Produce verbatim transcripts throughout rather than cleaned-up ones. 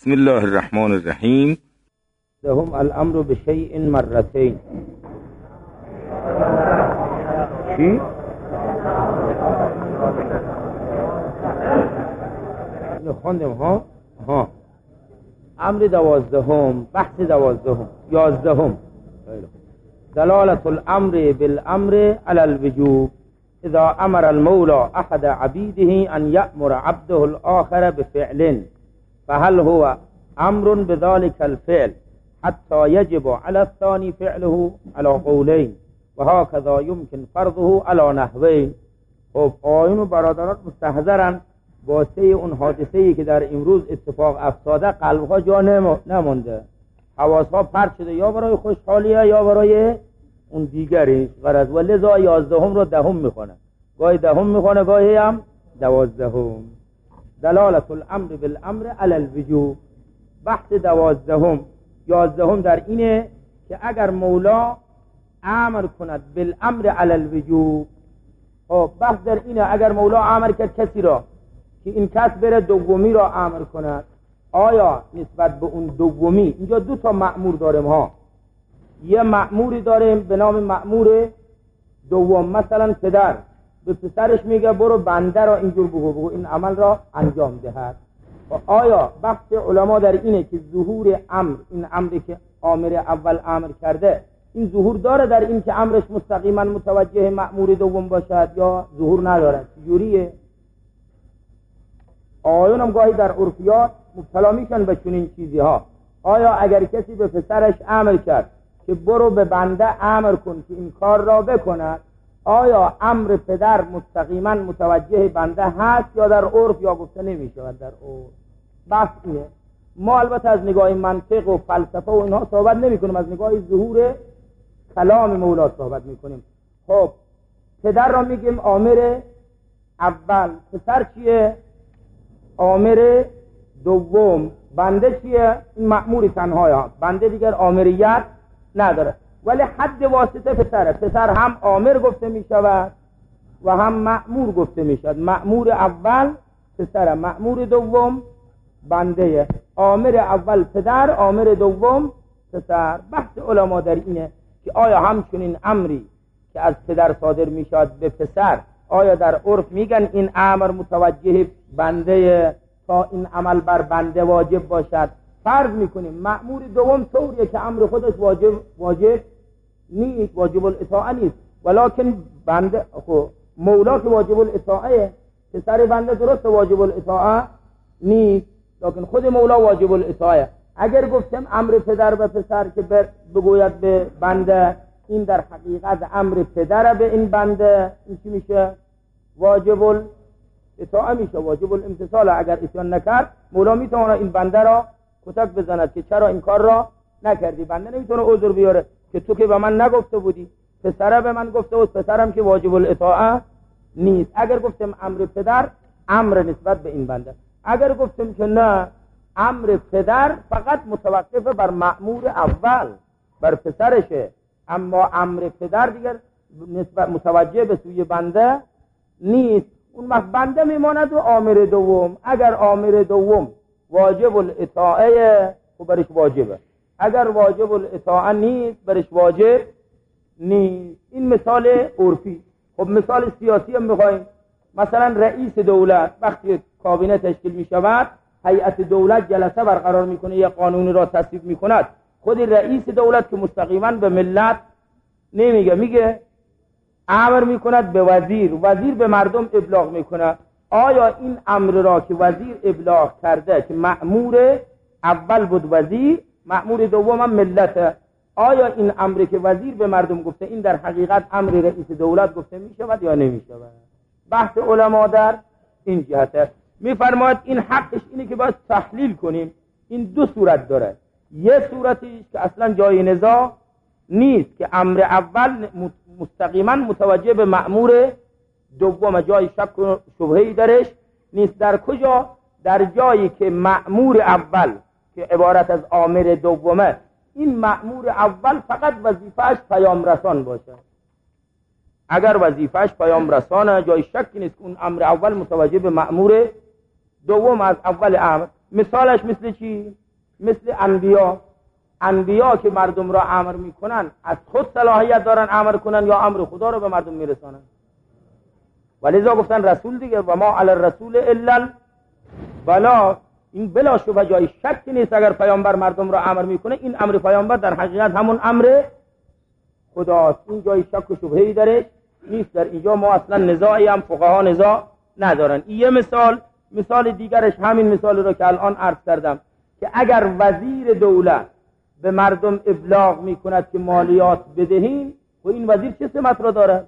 بسم الله الرحمن الرحیم. لهم الامر بشیء مرتين. چی؟ اینو خواندم ها؟ ها. امر دوازدهم، بحث دوازدهم، یازدهم. دلالة الامر بالامر على الوجوب اذا امر المولى احد عبيده ان يأمر عبده الاخر بفعل فهل هو امر بذلك الفعل حتى يجب على الثاني فعله على قولين وهكذا يمكن فرضه على نحوين. خب آیون و برادران مستحضرن با سه اون حادثه‌ای که در امروز اتفاق افتاده قلبها جا نمونده، حواسها پرت شده، یا برای خوشحالیه یا برای اون دیگری غرض، و لذا یازدهم رو دهم میخونه، گاهی دهم میخونه گاهی هم دوازدهم. دلالت الامر بالامر علی الوجوب. بحث دوازدهم یازدهم در اینه که اگر مولا امر کند بالامر علی الوجوب، خب بحث در اینه اگر مولا امر کرد کسی را که این کس بره دومی را امر کند، آیا نسبت به اون دومی، اینجا دو تا مأمور داریم ها، یه مأموری داریم به نام مأمور دوم، مثلا پدر به پسرش میگه برو بنده را اینجور بگو بگو این عمل را انجام دهد. و آیا بحث علما در اینه که ظهور امر، این امری که آمر اول امر کرده، این ظهور داره در این که امرش مستقیما متوجه مأمور دوم باشد یا ظهور نداره؟ چجوریه؟ آیون هم گاهی در عرفیات مبتلا میشن به چنین چیزی ها. آیا اگر کسی به پسرش امر کرد که برو به بنده امر کن که این کار را بکند، آیا امر پدر مستقیما متوجه بنده هست یا در عرف یا گفته نمیشود در عرف؟ بحث اینه. ما البته از نگاه منطق و فلسفه و اینها صحبت نمی کنیم، از نگاه ظهور کلام مولا صحبت می کنیم. خب پدر را میگیم آمر اول، پسر چیه؟ آمر دوم. بنده چیه؟ این مأموری تنهایی ها، بنده دیگر آمریت نداره، ولی حد واسطه پسره. پسر هم آمر گفته می شود و هم مأمور گفته می شود. مأمور اول پسر، مأمور دوم بنده. آمر اول پدر، آمر دوم پسر. بحث علما در اینه که آیا همچنین امری که از پدر صادر می شود به پسر، آیا در عرف میگن این امر متوجه بنده تا این عمل بر بنده واجب باشد؟ فرض میکنیم مأمور دوم طوریه که امر خودش واجب واجب نیست، واجب الاطاعه نیست، ولکن بنده خب مولا که واجب الاطاعه، پسر بنده درست واجب الاطاعه نیست، لکن خود مولا واجب الاطاعه. اگر گفتم امر پدر به پسر که بگوید به بنده، این در حقیقت امر پدر به این بنده، این چی میشه؟ واجب الاطاعه میشه، واجب الامتثال. اگر اتیان نکرد مولا میتونه این بنده را کتک بزند که چرا این کار را نکردی. بنده نمیتونه عذر بیاره که تو که به من نگفته بودی، پسره به من گفته بود، پسرم که واجب الاطاعه نیست. اگر گفتم امر پدر، امر نسبت به این بنده. اگر گفتم که نه، امر پدر فقط متوقف بر مأمور اول، بر پسرشه، اما امر پدر دیگر نسبت متوجه به سوی بنده نیست. اون وقت بنده میماند و آمر دوم. اگر آمر دوم واجب الاطاعه خب برش واجبه، اگر واجب الاطاعه نیست برش واجب نیست. این مثال عرفی. خب مثال سیاسی هم میخوایم. مثلا رئیس دولت وقتی کابینه تشکیل میشود، هیئت دولت جلسه برقرار میکنه، یک قانونی را تصویب میکند، خود رئیس دولت که مستقیما به ملت نمیگه، میگه امر میکند به وزیر، وزیر به مردم ابلاغ میکنه. آیا این امر را که وزیر ابلاغ کرده که مأمور اول بود وزیر، مأمور دوم هم ملت، آیا این امری که وزیر به مردم گفته این در حقیقت امر رئیس دولت گفته میشود یا نمیشود؟ بحث علما در این جهته. میفرماید این حقش اینه که باید تحلیل کنیم. این دو صورت داره. یه صورتیش که اصلا جای نزاع نیست که امر اول مستقیما متوجه به مأمور دوم، جای شک و شبهه‌ای درش نیست. در کجا؟ در جایی که مأمور اول که عبارت از آمر دومه، این مأمور اول فقط وظیفه‌اش پیام رسان باشه. اگر وظیفه‌اش پیام رسانه، جای شکی نیست که اون امر اول متوجه به مأمور دوم از اول امر. مثالش مثل چی؟ مثل انبیا. انبیا که مردم را امر میکنن از خود صلاحیت دارن امر کنن یا امر خدا رو به مردم میرسانن؟ ولذا گفتن رسول دیگه، و ما علی الرسول الا بلا. این بلا شبه جای شک نیست اگر پیامبر مردم را امر میکنه، این امر پیامبر در حقیقت همون امر خداست. این جای شک و شبهه‌ای درش نیست. در اینجا ما اصلا نزاعی هم فقها نزاع ندارن. این یه مثال. مثال دیگرش همین مثال رو که الان عرض کردم که اگر وزیر دولت به مردم ابلاغ میکند که مالیات بدهیم، و این وزیر چه سمت را داره؟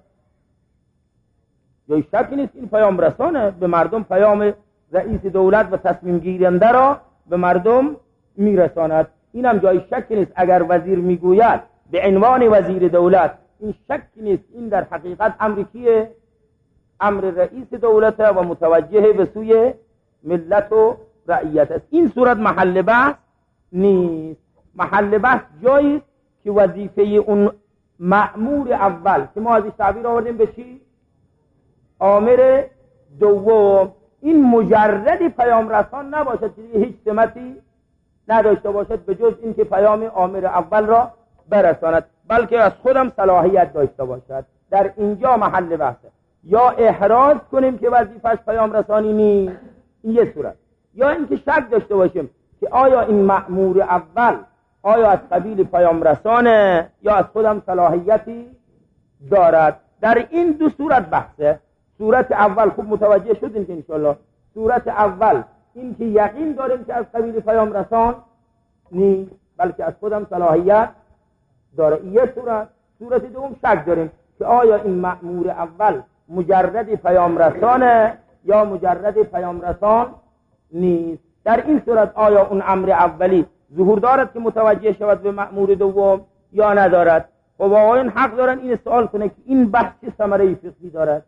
جای شکی نیست این پیام رسانه به مردم، پیام رئیس دولت و تصمیم گیرنده را به مردم میرساند. این هم جای شکی نیست اگر وزیر میگوید به عنوان وزیر دولت، این شکی نیست این در حقیقت امر کیه؟ امر رئیس دولت و متوجه به سوی ملت و رعیت است. این صورت محل بحث نیست. محل بحث جایی که وظیفه اون مأمور اول که ما ازش تعبیر آوردیم به چی؟ آمر دوم، این مجردی پیام رسان نباشد که هیچ سمتی نداشته باشد به جز این که پیام آمر اول را برساند، بلکه از خودم صلاحیت داشته باشد. در اینجا محل بحثه. یا احراز کنیم که وظیفش پیام رسانی نیست، این یه صورت، یا اینکه شک داشته باشیم که آیا این مأمور اول آیا از قبیل پیام رسانه یا از خودم صلاحیتی دارد. در این دو صورت بحثه. صورت اول خوب متوجه شدیم که انشالله صورت اول این که یقین داریم که از قبیل پیام رسان نیست بلکه از خودم صلاحیت داره، این یه صورت. صورت دوم شک داریم که آیا این مأمور اول مجرد پیام رسانه یا مجرد پیام رسان نیست. در این صورت آیا اون امر اولی ظهور دارد که متوجه شود به مأمور دوم یا ندارد؟ خب آقایان حق دارن این سوال کنه که این بحث چه ثمره فقهی دارد.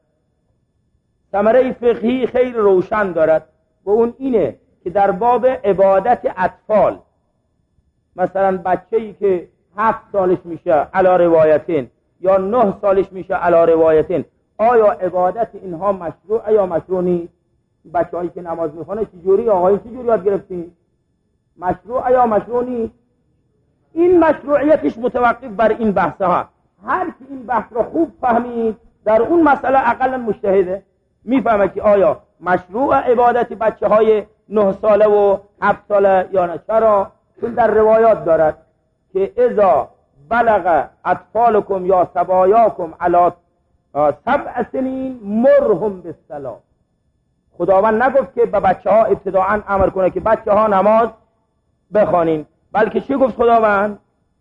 ثمره فقهی خیلی روشن دارد و اون اینه که در باب عبادت اطفال، مثلا بچه‌ای که هفت سالش میشه علی روایتین یا نه سالش میشه علی روایتین، آیا عبادت اینها مشروع یا مشروع نیست؟ بچه‌هایی که نماز میخونه چجوری آقای چجوری یاد گرفتین؟ مشروع یا مشروع نیست؟ این مشروعیتش متوقف بر این بحث ها. هر کی این بحث رو خوب فهمید در اون مسئله اقلا مجتهده، میفهمه که آیا مشروع عبادت بچه های نه ساله و هفت ساله یا نه. چرا؟ چون در روایات دارد که اذا بلغ اطفالکم یا صبایاکم علی سبع سنین مرهم بالصلاة. خداوند نگفت که به بچه ها ابتداعا امر کنه که بچه ها نماز بخوانین، بلکه چی گفت خداوند؟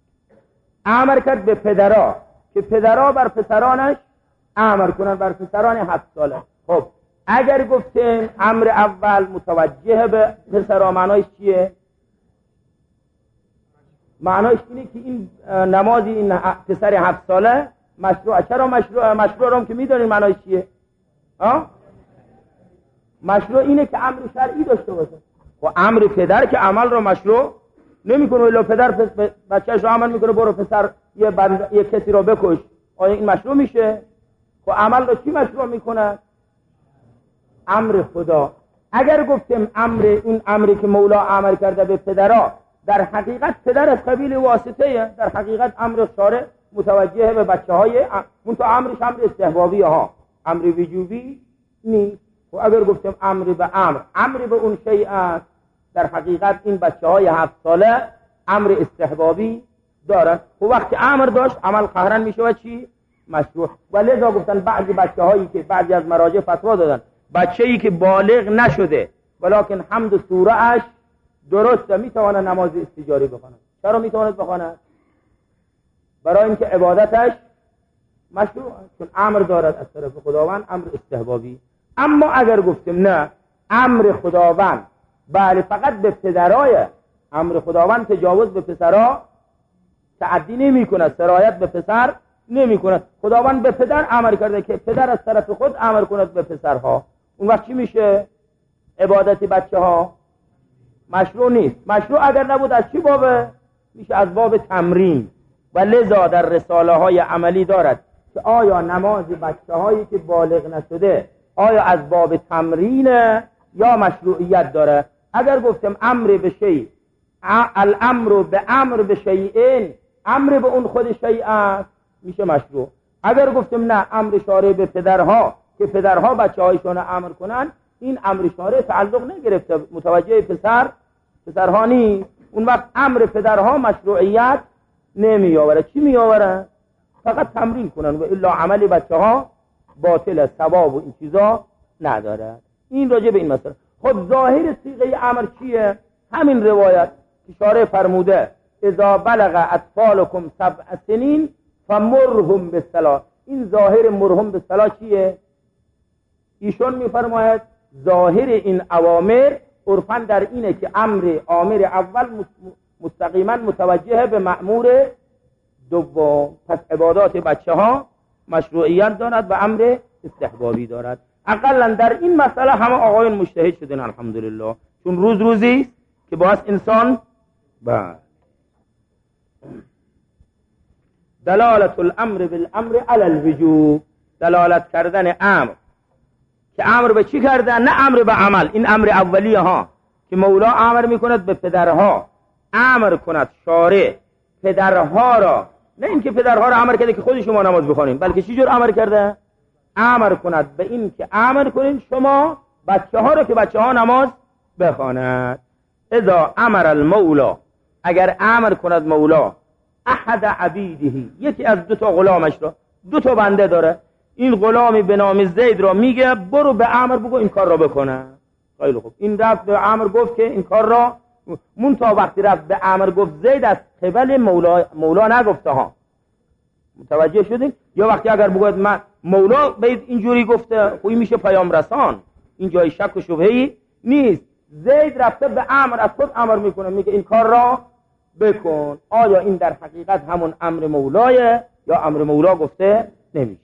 امر کرد به پدرها که پدرها بر پسرانش امر کنن، بر پسران هفت ساله. خب اگر گفتیم امر اول متوجه به پسرها، معنایش چیه؟ معنایش اینه که این نمازی این پسر هفت ساله مشروع. چرا مشروع؟ مشروع رو هم که میدونین معنایش چیه؟ ها؟ مشروع اینه که امر شرعی داشته باشه. و امر پدر که عمل رو مشروع نمیکنه، الا پدر بچه‌ش رو عمل میکنه برو پسر یه, بند... یه کسی رو بکش، آیا این مشروع میشه؟ و عمل رو چی مشروع میکنه؟ امر خدا. اگر گفتیم امر این امری که مولا امر کرده به پدرها، در حقیقت پدر از قبیل واسطه، در حقیقت امر شارع متوجه به بچه های اون تو امرش امر استحبابی ها، امر وجوبی نیست. و اگر گفتیم امر به امر امر به اون شیء است، در حقیقت این بچه های هفت ساله امر استحبابی دارن و وقتی امر داشت عمل قهرن میشه و چی؟ مشروع. و لذا گفتن بعضی بچه هایی که بعضی از مراجع فتوا دادن بچه‌ای که بالغ نشده ولیکن حمد و سوره اش درسته میتونه نماز استجاری بخونه. چرا میتونه بخونه؟ برای اینکه عبادتش مشروع است، چون امر دارد از طرف خداوند، امر استحبابی. اما اگر گفتیم نه امر خداوند بله فقط به پدرای، امر خداوند تجاوز به پسرها تعدی نمی کند، سرایت به پسر نمی کند. خداوند به پدر امر کرده که پدر از طرف خود امر کند به پسرها، اون وقت چی میشه؟ عبادت بچه ها مشروع نیست. مشروع اگر نبود از چی بابه؟ میشه از باب تمرین. و لذا در رساله های عملی دارد که آیا نماز بچه هایی که بالغ نشده آیا از باب تمرین یا مشروعیت داره؟ اگر گفتم امر به شیء، الامر به امر به شیئین، امر به اون خود شیء است، میشه مشروع. اگر گفتم نه امر شارع به پدرها که پدرها بچه هایشون امر کنن، این امر شارع تعلق نگرفته، متوجه پسر پسرها نیست، اون وقت امر پدرها مشروعیت نمی آوره. چی می آوره؟ فقط تمرین کنن و الا عمل بچه ها باطل، ثواب و این چیزا نداره. این راجع به این مسئله. خب ظاهر صیغه امر چیه؟ همین روایت که شارع فرموده اذا بلغ اطفالکم سبع سنین فمرهم بالصلاة. این ظاهر مرهم بالصلاة چیه؟ ایشون میفرماید ظاهر این اوامر عرفاً در اینه که امر آمر اول مستقیما متوجه به مأمور دوم، پس عبادات بچه ها مشروعیت دارد و امر استحبابی دارد. اقلا در این مسئله همه آقایون مجتهد شدن الحمدلله، چون روز روزی است که باعث انسان با دلالت الامر بالامر علی الوجوب، دلالت کردن امر که امر به چی کردن، نه امر به عمل. این امر اولیه ها که مولا امر میکند به پدرها، امر کند شارع پدرها را، نه اینکه پدرها را امر کرده که خود شما نماز بخونین، بلکه چی جور امر کرده؟ امر کند به این که امر کنین شما بچه ها را که بچه ها نماز بخواند. اذا امر المولا، اگر امر کند مولا احد عبیده، یکی از دو تا غلامش را، دو تا بنده داره، این غلامی به نام زید را میگه برو به امر بگو این کار را بکنه. خیلی خوب، این رفت به امر گفت که این کار را، منتها وقتی رفت به امر گفت زید از قبل مولا, مولا نگفته ها، متوجه شدین؟ یا وقتی اگر بگوید من مولا بید اینجوری گفته، خوی میشه پیام رسان، این جای شک و شبهه‌ای نیست. زید رفته به امر، از خود امر میکنه، میگه این کار را بکن. آیا این در حقیقت همون امر مولایه یا امر مولا گفته نمیشه؟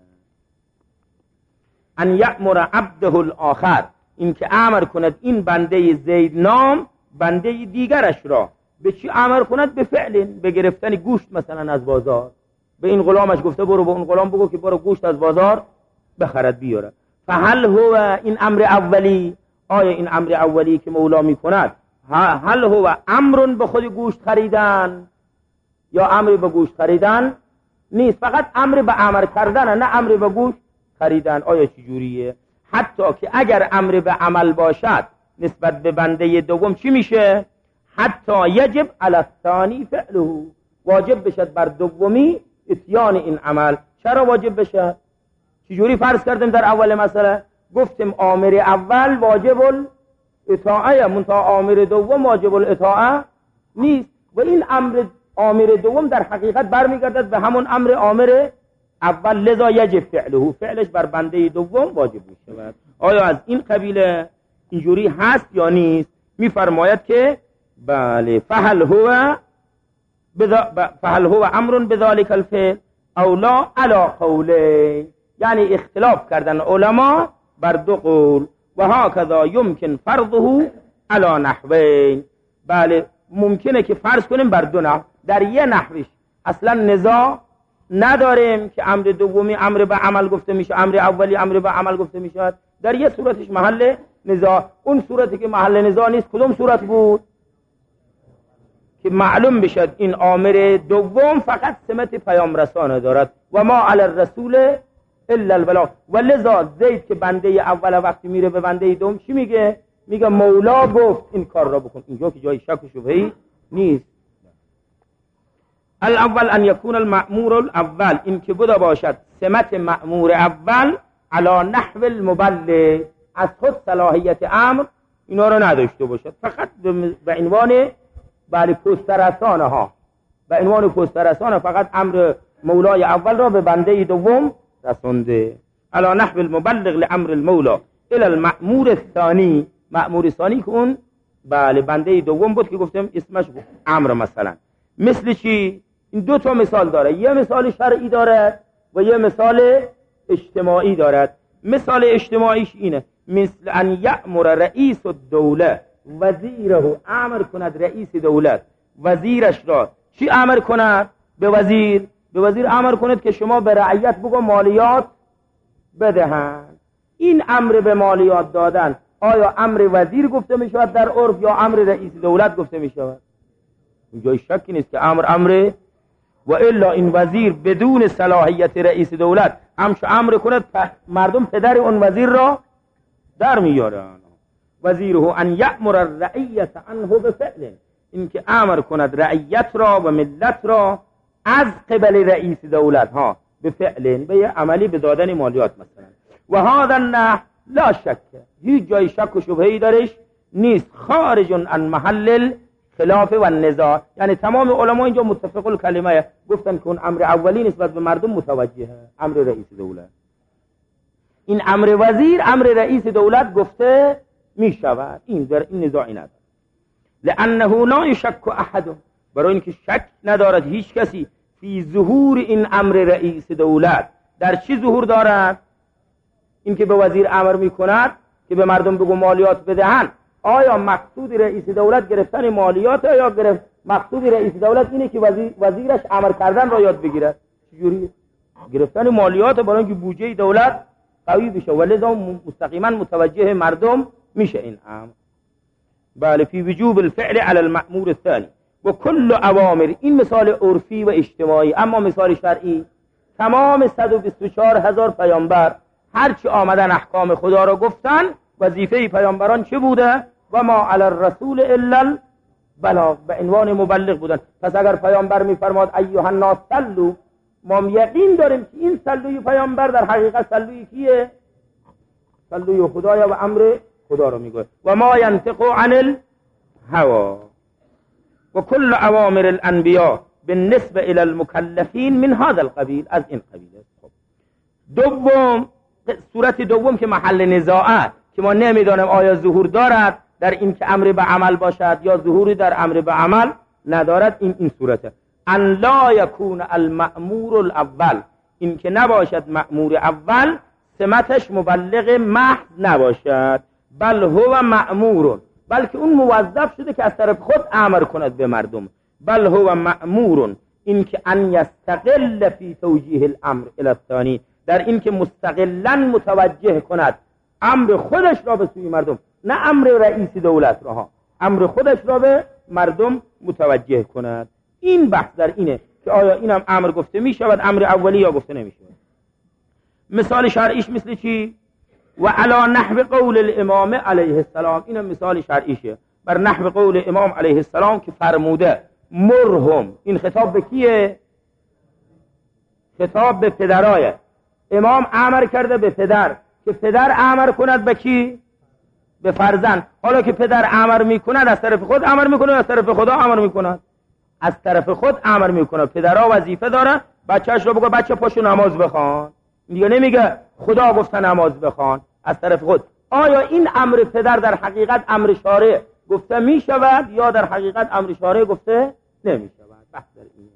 ان یأمر عبده الاخر، این که امر کند این بنده زید نام بنده دیگرش را به چی امر کند؟ به فعل، به گرفتن گوشت مثلا از بازار. به این غلامش گفته برو به اون غلام بگو که برو گوشت از بازار بخرد بیاره. فهل هو، این امر اولی، آیا این امر اولی که مولا میکند هل هو امر به خود گوشت خریدن یا امر به گوشت خریدن نیست؟ فقط امر به امر کردن، نه امر به گوشت خریدن. آیا چی جوریه؟ حتی که اگر امر به عمل باشد نسبت به بنده دوم چی میشه؟ حتی یجب علی الثانی فعله، واجب بشد بر دومی اتیان این عمل. چرا واجب بشد؟ چی جوری فرض کردیم در اول مسئله؟ گفتیم آمر اول واجب الاطاعه، منتها آمر دوم واجب الاطاعه نیست، و این امر آمر دوم در حقیقت برمیگردد به همون امر آمر اول، لذا یجب فعله، فعلش بر بنده دوم واجب میشه. آیا از این قبیله اینجوری هست یا نیست؟ میفرماید که بله، فهل هو بذا... فهل هو امر بذلك الفعل او لا علی قولین، یعنی اختلاف کردن علما بر دو قول. و هکذا یمکن فرضه علی نحوین، بله ممکنه که فرض کنیم بر دو نحو. در یه نحوش اصلا نزاع نداریم که امر دومی امر به عمل گفته میشه، امر اولی امر به عمل گفته میشه. در یه صورتش محل نزاع، اون صورتی که محل نزاع نیست کدوم صورت بود؟ که معلوم بشد این آمر دوم فقط سمت پیام رسانه دارد و ما علی الرسول الا البلاغ. و لذا زید که بنده اول وقتی میره به بنده دوم چی میگه؟ میگه مولا گفت این کار را بکن. اینجا که جای شک و شبهه‌ای نیست. الاول ان یکون المأمور الاول، این که بوده باشد سمت مأمور اول علی نحو المبلغ، از خود صلاحیت امر اینا رو نداشته باشد، فقط به عنوان بله پسترسانه ها، به عنوان پسترسانه فقط امر مولای اول را به بنده دوم رسونده. علی نحو المبلغ لامر المولا الى المأمور الثانی، مأمور ثانی که اون بله بنده دوم بود که گفتم اسمش امر. مثلا مثل چی؟ این دو تا مثال داره، یه مثال شرعی داره و یه مثال اجتماعی دارد. مثال اجتماعیش اینه، مثل ان یأمر رئیس الدوله وزیره، امر کند رئیس دولت وزیرش را چی امر کند؟ به وزیر، به وزیر امر کند که شما به رعیت بگو مالیات بدهند. این امر به مالیات دادن آیا امر وزیر گفته می شود در عرف یا امر رئیس دولت گفته می شود؟ اینجا شکی نیست که امر امر و الا این وزیر بدون صلاحیت رئیس دولت همچه امر کند مردم پدر اون وزیر را در میارن. وزیره ان یأمر الرعیت عنه بفعل، این که امر کند رعیت را و ملت را از قبل رئیس دولت ها به فعل، به یه عملی به دادن مالیات مثلا. و هذا النحو لا شک، هیچ جای شک و شبهه‌ای درش نیست، خارج عن محل خلاف و نزاع. یعنی تمام علما اینجا متفق الکلمه گفتن که اون امر اولی نسبت به مردم متوجهه، امر رئیس دولت. این امر وزیر امر رئیس دولت گفته می شود، این در این نزاعی نداره. لانه لا یشک احد، برای اینکه شک ندارد هیچ کسی فی ظهور این امر رئیس دولت. در چی ظهور دارد؟ این که به وزیر امر می کند که به مردم بگو مالیات بدهند. آیا مقصود رئیس دولت گرفتن مالیات یا گرفت مقصود رئیس دولت اینه که وزیر وزیرش امر کردن را یاد بگیرد؟ چجوری؟ گرفتن مالیات برای اینکه بودجه دولت قوی بشه، ولذا مستقیما متوجه مردم میشه این امر. بله، فی وجوب الفعل علی المأمور الثانی و کل اوامر. این مثال عرفی و اجتماعی. اما مثال شرعی، تمام صد و بیست و چهار هزار پیامبر هرچی آمدن احکام خدا را گفتن، وظیفه پیامبران چه بوده؟ و ما علی الرسول الا البلاغ، به عنوان مبلغ بودن. پس اگر پیامبر میفرماد ایها الناس صلوا، ما یقین داریم که این صلوی پیامبر در حقیقت صلوی کیه؟ صلوی خدایا و امر خدا رو میگه. و ما ینطق عن الهوا و کل اوامر الانبیاء بالنسبه الى المکلفین من هذا القبیل، از این قبیل است. خب دوم، صورت دوم که محل نزاعه، که ما نمیدانیم آیا ظهور دارد در این که امر به عمل باشد یا ظهوری در امر به عمل ندارد، این این صورته. ان لا یکون المأمور الاول، این که نباشد مأمور اول سمتش مبلغ محض نباشد، بل هو مأمور، بلکه اون موظف شده که از طرف خود امر کند به مردم. بل هو مأمور، این که ان یستقل فی توجیه الامر الی الثانی، در این که مستقلا متوجه کند امر خودش را به سوی مردم، نه امر رئیس دولت را، امر خودش را به مردم متوجه کند. این بحث در اینه که آیا اینم امر گفته می شود امر اولی یا گفته نمی شود. مثال شرعیش مثل چی؟ و علی نحو قول الامام علیه السلام، اینم مثال شرعیشه بر نحو قول امام علیه السلام که فرموده مرهم. این خطاب به کیه؟ خطاب به پدرای. امام امر کرده به پدر که پدر امر کند به کی؟ به فرزند. حالا که پدر امر میکند از طرف خود امر میکنه از طرف خدا امر میکند؟ از طرف خود امر میکنه. پدرها وظیفه داره بچه‌اش رو بگه بچه پاشو نماز بخوان، دیگه نمیگه خدا گفته نماز بخوان، از طرف خود. آیا این امر پدر در حقیقت امر شارع گفته میشود یا در حقیقت امر شارع گفته نمیشود؟ بحث در اینه.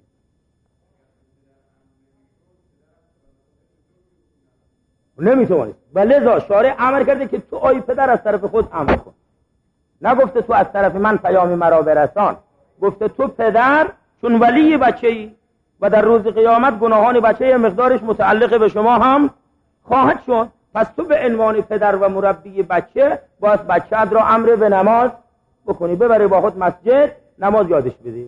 نمیتونید. ولذا شارع امر کرده که تو آی پدر از طرف خود امر کن، نگفته تو از طرف من پیام مرا برسان. گفته تو پدر چون ولی بچه‌ای و در روز قیامت گناهان بچه مقدارش متعلق به شما هم خواهد شد، پس تو به عنوان پدر و مربی بچه باید بچه‌ت را امر به نماز بکنی، ببری با خود مسجد نماز یادش بدی.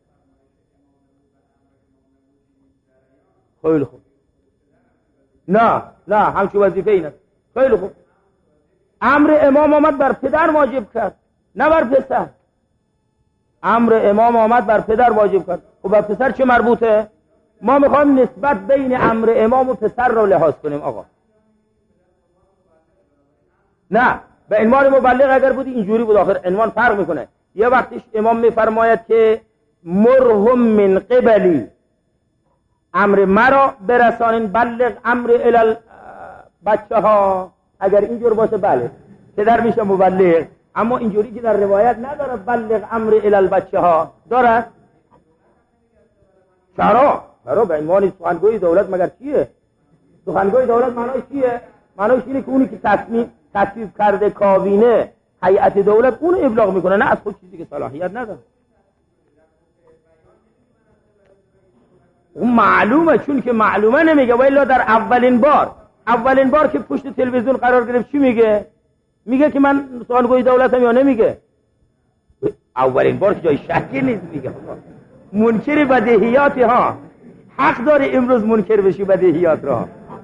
خیلی خوب. نه نه همچون وظیفه اینه. خیلی خوب. امر امام آمد بر پدر واجب کرد نه بر پسر. امر امام آمد بر پدر واجب کرد. خب بر پسر چه مربوطه؟ ما میخوایم نسبت بین امر امام و پسر رو لحاظ کنیم آقا. نه به عنوان مبلغ اگر بودی اینجوری بود، آخر عنوان فرق میکنه. یه وقتش امام میفرماید که مرهم من قبلی، امر مرا برسانین، بلغ امر الال بچه ها. اگر اینجور باشه بله پدر میشه مبلغ، اما اینجوری که در روایت نداره بلغ امر الال بچه ها داره. چرا؟ چرا به عنوان سخنگوی دولت مگر چیه؟ سخنگوی دولت معناش چیه؟ معناش اینه که اونی که تصمیم تصویب کرده کابینه هیئت دولت اون ابلاغ میکنه، نه از خود چیزی که صلاحیت نداره. اون معلومه، چون که معلومه نمیگه. و الا در اولین بار اولین بار که پشت تلویزیون قرار گرفت چی میگه؟ میگه که من سخنگوی دولتم یا نمیگه؟ اولین بار که جای شکی نیست میگه منکر بدیهیات ها. حق داره امروز منکر بشی بدیهیات را.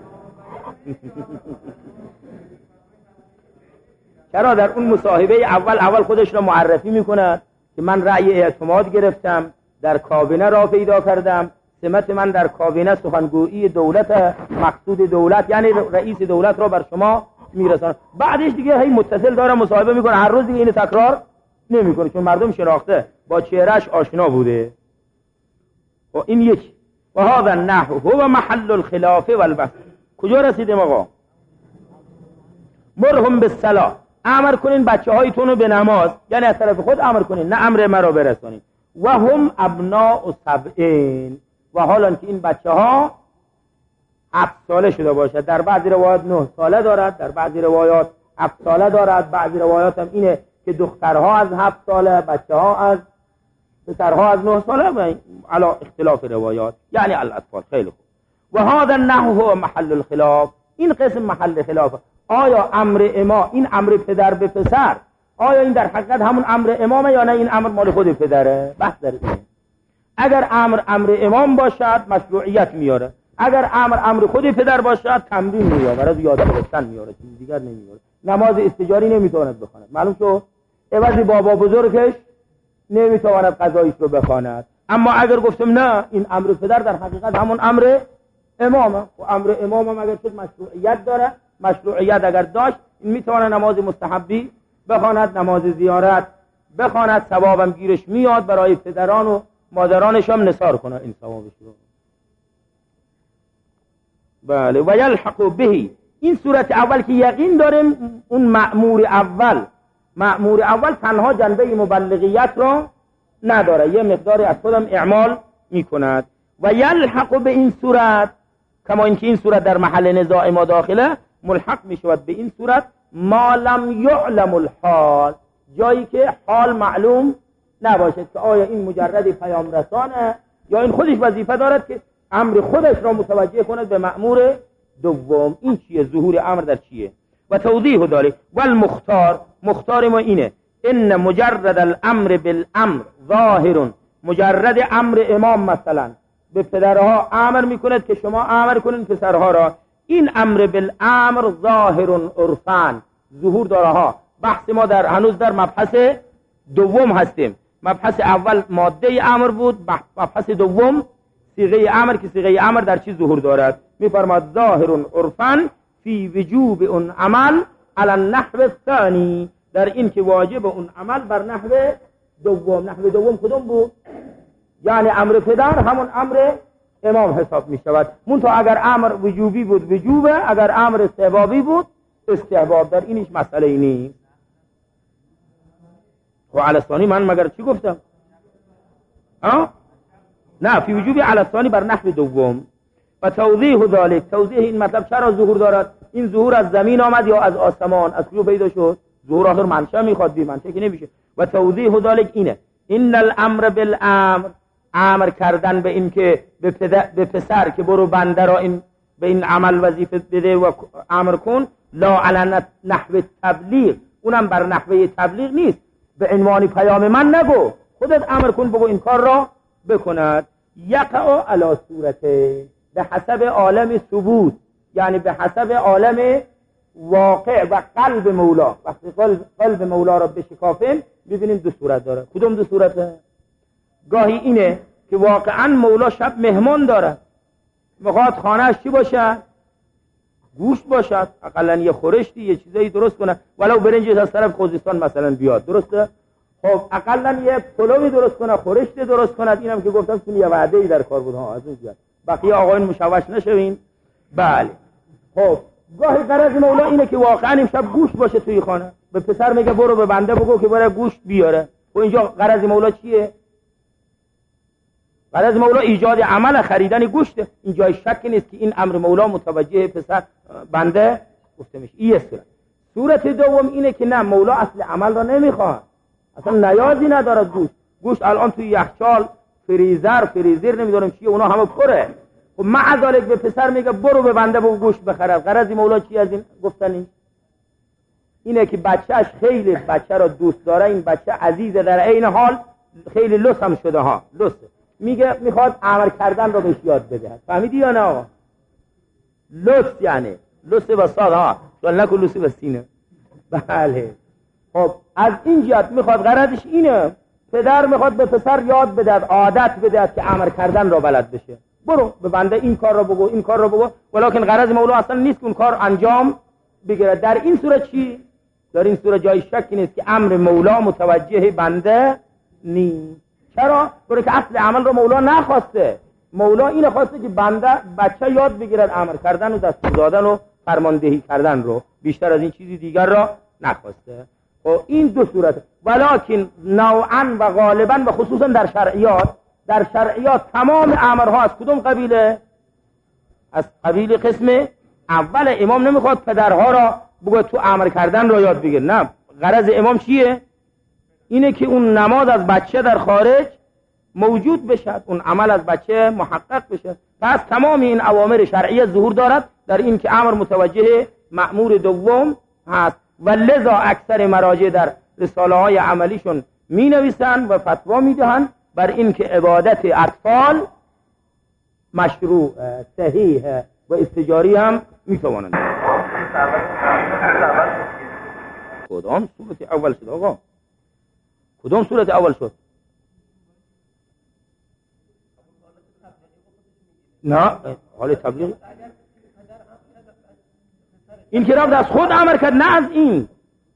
چرا در اون مصاحبه اول اول خودش را معرفی میکنه که من رأی اعتماد گرفتم، در کابینه را پیدا کردم، سمت من در کابینه سخنگویی دولت، مقصود دولت یعنی رئیس دولت را بر شما میرسانم. بعدش دیگه هی متصل داره مصاحبه میکنه، هر روز دیگه اینو تکرار نمیکنه چون مردم شناخته، با چهرهش آشنا بوده. و این یک و هذا النحو هو محل الخلاف والبحث. کجا رسیدیم آقا؟ مرهم بالصلاة، امر کنین بچه هایتون رو به نماز، یعنی از طرف خود امر کنین، نه امر مرا برسانین. و هم ابناء سبعین، و حالا که این بچه ها هفت ساله شده باشد. در بعضی روایات نه ساله دارد، در بعضی روایات هفت ساله دارد، بعضی روایات هم اینه که دخترها از هفت ساله، بچه ها از پسرها از نه ساله، علی اختلاف روایات، یعنی الاطفال. خیلی خوب. و هذا النحو هو محل الخلاف، این قسم محل خلاف. آیا امر امام، این امر پدر به پسر، آیا این در حقیقت همون امر امامه یا نه این امر مال خود پدره؟ بحث در اینه. اگر امر امر امام باشد مشروعیت میاره، اگر امر امر خود پدر باشد تمرین میاره، یاد گرفتن میاره، چیز دیگر نمیاره. نماز استجاری نمیتواند بخواند، معلوم شد. عوضی بابا بزرگش نمیتواند قضایش رو بخواند. اما اگر گفتم نه این امر پدر در حقیقت همون امر امامه، و امر امام هم اگر شد مشروعیت داره، مشروعیت اگر داشت این میتواند نماز مستحبی بخواند، نماز زیارت بخواند، ثوابم گیرش میاد، برای پدران و مادرانش هم نثار کنه این ثوابش رو. بله. و یلحق به، این صورت اول که یقین داریم اون مأمور اول، مأمور اول تنها جنبه مبلغیت رو نداره، یه مقداری از خودم اعمال میکند. و یلحق به این صورت، کما اینکه این صورت در محل نزاع ما داخله، ملحق میشود به این صورت ما لم یعلم الحال، جایی که حال معلوم نباشد که آیا این مجرد پیام رسانه یا این خودش وظیفه دارد که امر خودش را متوجه کند به مأمور دوم. این چیه؟ ظهور امر در چیه؟ و توضیح داره. و المختار، مختار ما اینه ان مجرد الامر بالامر ظاهر، مجرد امر امام مثلا به پدرها امر میکند که شما امر کنین پسرها را، این امر بالامر ظاهر عرفان، ظهور داره ها. بحث ما در هنوز در مبحث دوم هستیم. مبحث اول ماده امر بود، مبحث دوم صیغه امر، که صیغه امر در چی ظهور دارد. میفرماد ظاهر عرفان فی وجوب اون عمل علی النحو الثانی، در این که واجب اون عمل بر نحو دوم. نحو دوم کدوم بود؟ یعنی امر پدر همون امر امام حساب می شود. منتها اگر امر وجوبی بود وجوبه، اگر امر استحبابی بود استحباب، در اینش مسئله ای نیست. و علی الثانی من مگر چی گفتم؟ آه؟ نه، فی وجوبی علی الثانی بر نحو دوم. و توضیح ذالک، توضیح این مطلب چرا ظهور دارد؟ این ظهور از زمین آمد یا از آسمان؟ از کجا پیدا شد؟ ظهور آخر منشأ میخواد، بی منشأ که نمیشه. و توضیح ذالک اینه ان الامر بالامر، امر کردن به این که به, به پسر که برو بنده را این به این عمل وظیفه بده و امر کن، لا علی نحو تبلیغ، اونم بر نحوه تبلیغ نیست، به عنوان پیام من نگو، خودت امر کن بگو این کار را بکند. یقع علی صورته، به حسب عالم ثبوت، یعنی به حسب عالم واقع و قلب مولا. وقتی قلب, قلب مولا را بشکافیم ببینیم دو صورت داره. کدوم دو صورته؟ گاهی اینه که واقعا مولا شب مهمان داره، میخواد خانهش چی باشه؟ گوشت باشد، اقلا یه خورشتی یه چیزایی درست کنه، ولو برنجش از طرف خوزستان مثلا بیاد، درسته؟ خب اقلا یه پلوی درست کنه، خورشت درست کنه. اینم که گفتم که یه وعده‌ای در کار بود ها، از اون جهت بقیه آقایون مشوش نشوین. بله. خب گاهی غرض مولا اینه که واقعا امشب گوشت باشه توی خانه، به پسر میگه برو به بنده بگو که برای گوشت بیاره. و اینجا غرض مولا چیه؟ غرض مولا ایجاد عمل خریدن گوشت. اینجا شک نیست که این امر مولا متوجه پسر بنده گفته میشه. این صورت. صورت دوم اینه که نه، مولا اصل عمل را نمیخواد، اصلا نیازی ندارد گوشت. گوشت الان توی یخچال، فریزر، فریزر نمیدونم چیه، اونا همه پره. و مع ذلک به پسر میگه برو به بنده بگو گوشت بخره. غرض مولا چی از این گفتنی؟ اینه که بچهش خیلی بچه را دوست داره، این بچه عزیزه، در عین حال خیلی لس هم شده ها، لسه. میگه میخواد عمل کردن رو بهش یاد بده. فهمیدی یا نه آقا؟ لس یعنی لس با صاد ها، سوال نکن لس با سینه. بله. خب از این جهت میخواد، غرضش اینه، پدر میخواد به پسر یاد بده، عادت بده که عمل کردن رو بلد بشه. برو به بنده این کار رو بگو، این کار رو بگو، ولکن غرض مولا اصلا نیست که اون کار انجام بگیره. در این صورت چی؟ در این صورت جای شکی نیست که امر مولا متوجه بنده نیست. چرا؟ برای که اصل عمل رو مولا نخواسته. مولا اینو خواسته که بنده بچه یاد بگیرد عمل کردن و دستور دادن و فرماندهی کردن رو، بیشتر از این چیزی دیگر را نخواسته. و این دو صورت، ولکن نوعا و غالبا و خصوصا در شرعیات، در شرعیات تمام امرها از کدوم قبیله؟ از قبیل قسم اول. امام نمیخواد پدرها را بگه تو عمل کردن را یاد بگیر، نه، غرض امام چیه؟ اینه که اون نماز از بچه در خارج موجود بشه، اون عمل از بچه محقق بشه. پس تمام این اوامر شرعیه ظهور دارد در این که امر متوجه مأمور دوم هست و لذا اکثر مراجع در رساله های عملیشون می نویسن و فتوا می دهن بر این که عبادت اطفال مشروع، صحیح و استجاری هم می توانند. کدام صورت اول شد آقا؟ کدام صورت اول شد؟ نه حال تبلیغ این که رفت از خود عمل کرد، نه از این.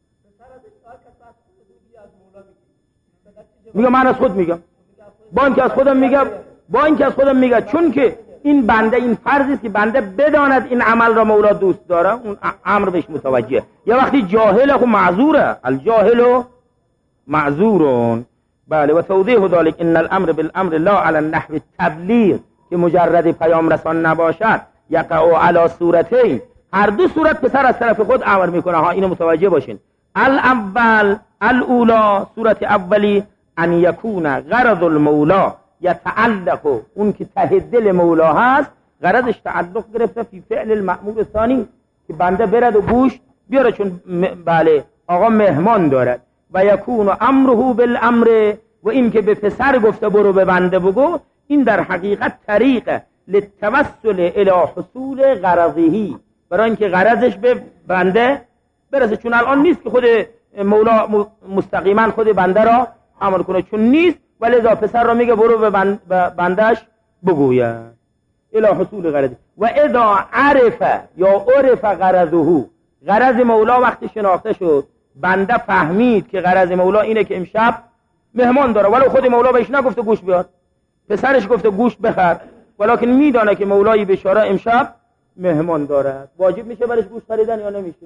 میگم من از خود میگم، با اینکه از خودم میگم، با اینکه از خودم میگم، چون که این بنده، این فرضی است که بنده بداند این عمل را مولا دوست داره، اون امر بهش متوجه. یه وقتی جاهل خب معذوره، الجاهل معذورون. بله. و توضیح ذلك ان الامر بالامر لا على النحو التبلیغ، که مجرد پیام رسان نباشد، یقع علی صورتین، هر دو صورت پسر از طرف خود امر میکنه ها، اینو متوجه باشین. الاول الاولا، صورت اولی، ان یکون غرض المولا یتعلق، اون که ته دل مولا هست غرضش تعلق گرفته فی فعل المأمور ثانی، که بنده برد و گوشت بیاره، چون م... بله آقا مهمان دارد. و یکون امره بالامر، و این که به پسر گفته برو به بنده بگو، این در حقیقت طریق للتوسل الى حصول غرضه، برای اینکه غرضش به بنده برسه. چون الان نیست که خود مولا مستقیما خود بنده را عمل کنه، چون نیست، ولذا پسر را میگه برو به بندش بگوید الى حصول غرضه. و اذا عرف یا عرف غرضه، غرض مولا وقتی شناخته شد، بنده فهمید که غرض مولا اینه که امشب مهمان داره، ولو خود مولا بهش نگفته گوشت بیار، پسرش گفته گوشت بخر، ولکن میدانه که مولای بیچاره امشب مهمان داره، واجب میشه برش گوشت خریدن یا نمیشه؟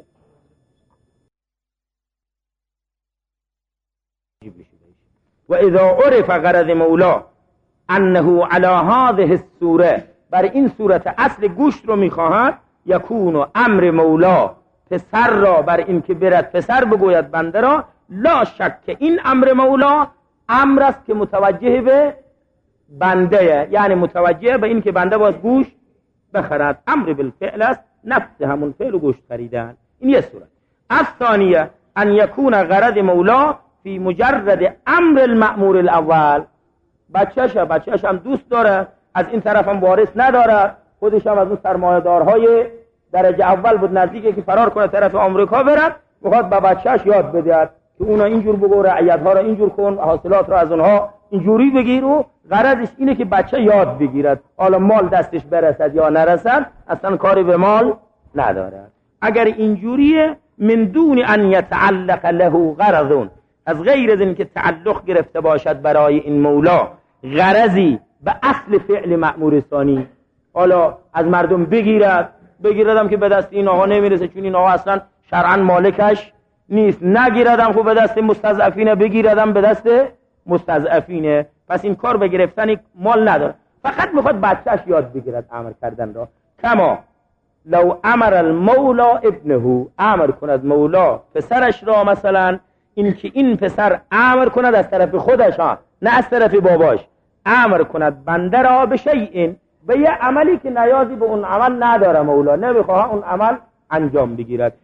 و اذا عرف غرض مولا انه على هذه الصوره، بر این صورت اصل گوشت رو میخواهد، یکون امر مولا، پسر را بر این که برد پسر بگوید بنده را، لا شک این امر مولا امر است که متوجه به بنده، یعنی متوجه به این که بنده باید گوشت بخرد. امر بالفعل است، نفس همون فعل و گوشت خریدن. این یه صورت. الثانیه ان یکون غرض مولا فی مجرد امر المأمور الاول، بچه‌ش بچه‌ش هم دوست داره، از این طرف هم وارث نداره، خودش هم از اون سرمایه‌دارهای درجه اول بود، نزدیکه که فرار کنه طرف آمریکا برد، میخواد به بچه‌ش یاد بده که اونا اینجور بگو، رعیت‌ها را اینجور کن، حاصلات را از اونها اینجوری بگیر، و غرضش اینه که بچه یاد بگیرد. حالا مال دستش برسد یا نرسد اصلا کاری به مال ندارد. اگر اینجوریه من دون ان یتعلق له غرض، از غیر از این که تعلق گرفته باشد برای این مولا غرضی به اصل فعل مأمور ثانی، حالا از مردم بگیرد، بگیردم که به دست این آقا نمیرسه چون این آقا اصلا شرعا مالکش نیست، نگیردم خب به دست مستضعفینه، بگیردم به دست مستضعفینه، پس این کار به گرفتن مال نداره، فقط میخواد بچهش یاد بگیرد عمل کردن را. کما لو امر المولا ابنه، امر کند مولا پسرش را، مثلا این که این پسر امر کند از طرف خودش ها، نه از طرف باباش، امر کند بنده را به شیء، به یه عملی که نیازی به اون عمل نداره، مولا نمیخواه اون عمل انجام بگیرد.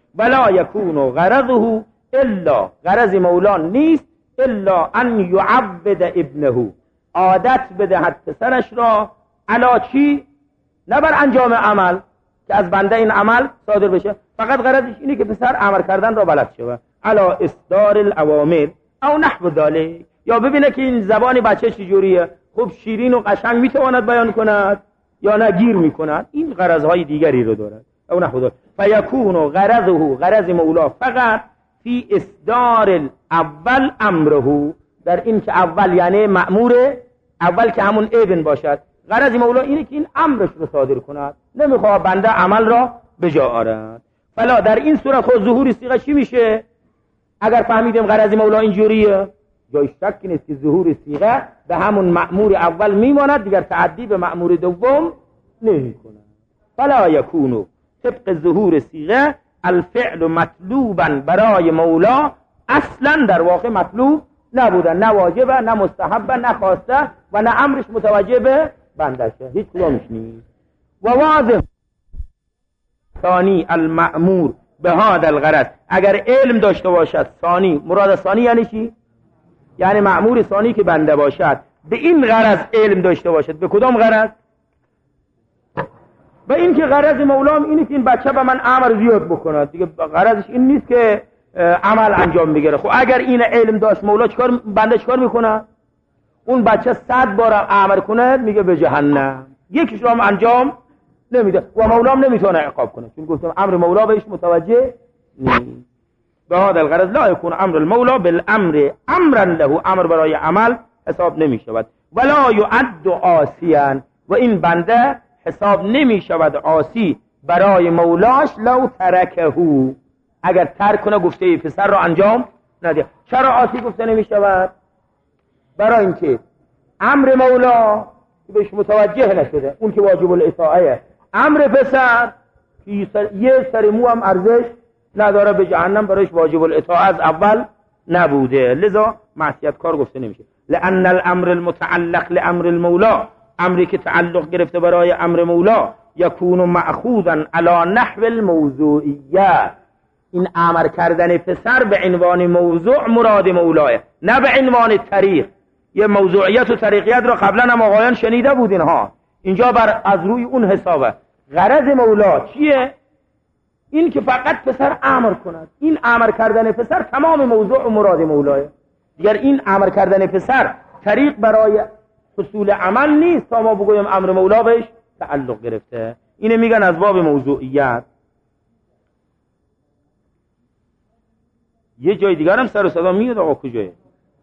ولا یکون غرضه الا، غرض مولا نیست الا ان یعبد ابنه، عادت بدهد پسرش را علا چی؟ نه بر انجام عمل که از بنده این عمل صادر بشه، فقط غرضش اینه که پسر امر کردن را بلد شوه، علا اصدار الاوامر او نحو ذلک، یا ببینه که این زبان بچه چجوریه، خوب شیرین و قشنگ میتواند بیان کند یا نه گیر میکند، این غرضهای دیگری رو دارد. او نحو ذلک فیکون غرضه، غرض مولا فقط فی اصدار الاول امره، در این که اول یعنی مأمور اول که همون ابن باشد، غرض مولا اینه که این امرش رو صادر کند، نمیخواد بنده عمل را به جا آرد. فلا در این صورت خود ظهور صیغه چی میشه؟ اگر فهمیدیم غرض مولا اینجوریه، جای شک نیست که ظهور صیغه به همون مأمور اول میماند، دیگر تعدی به مأمور دوم نمیکنه. فلا یکونو، طبق ظهور صیغه الفعل مطلوبا برای مولا، اصلا در واقع مطلوب نبودن، نه واجبه نه مستحبه نه خواسته و نه امرش متوجه به بندشه، هیچ کدامش نیست. و واضح ثانی المأمور به هذا الغرض، اگر علم داشته باشد ثانی، مراد ثانی یعنی چی؟ یعنی مأمور ثانی که بنده باشد به این غرض علم داشته باشد. به کدام غرض؟ به این که غرض مولام اینه که این بچه به من امر زیاد بکنه، دیگه غرضش این نیست که عمل انجام بگیره. خب اگر این علم داشت مولا چیکار، بنده چیکار میکنه؟ اون بچه صد بار امر کنه میگه به جهنم، یکیش رو هم انجام نمیده و مولام نمیتونه عقاب کنه، چون گفتم امر مولا بهش متوجه نیست. به هذا الغرض لا يكون امر المولا بالامر امرا له، امر برای عمل حساب نمیشود. ولا يعد عاصيا، و این بنده حساب نمیشود عاصی برای مولاش لو ترکه، اگر ترک کنه گفته پسر را انجام نده. چرا عاصی گفته نمیشود؟ برای اینکه امر مولا بهش متوجه نشده، اون که واجب الاطاعه، امر پسر که یه سر مو هم ارزش نداره، به جهنم برایش واجب الاطاعه از اول نبوده، لذا معصیت کار گفته نمیشه. لان الامر المتعلق لامر المولا، امری که تعلق گرفته برای امر مولا، یکون مأخوذا علی نحو الموضوعیه، این امر کردن پسر به عنوان موضوع مراد مولاه، نه به عنوان طریق. یه موضوعیت و طریقیت رو قبلا هم آقایان شنیده بودین ها، اینجا بر از روی اون حسابه. غرض مولا چیه؟ این که فقط پسر امر کند، این امر کردن پسر تمام موضوع و مراد مولاه، دیگر این امر کردن پسر طریق برای حصول عمل نیست تا ما بگویم امر مولا بهش تعلق گرفته. اینه میگن از باب موضوعیت. یه جای دیگر هم سر و صدا میاد آقا کجایه؟